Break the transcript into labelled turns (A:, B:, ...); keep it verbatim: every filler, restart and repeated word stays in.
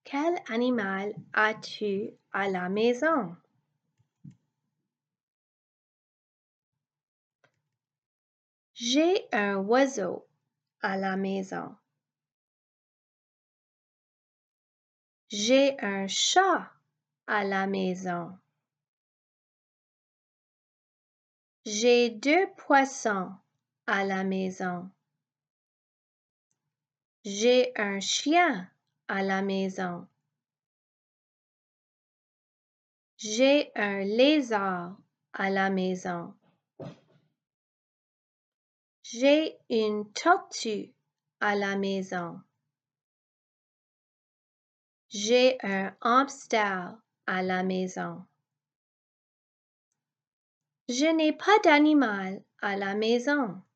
A: Quel animal as-tu à la maison? J'ai un oiseau à la maison. J'ai un chat à la maison. J'ai deux poissons à la maison. J'ai un chien à la maison. J'ai un lézard à la maison. J'ai une tortue à la maison. J'ai un hamster à la maison. Je n'ai pas d'animal à la maison.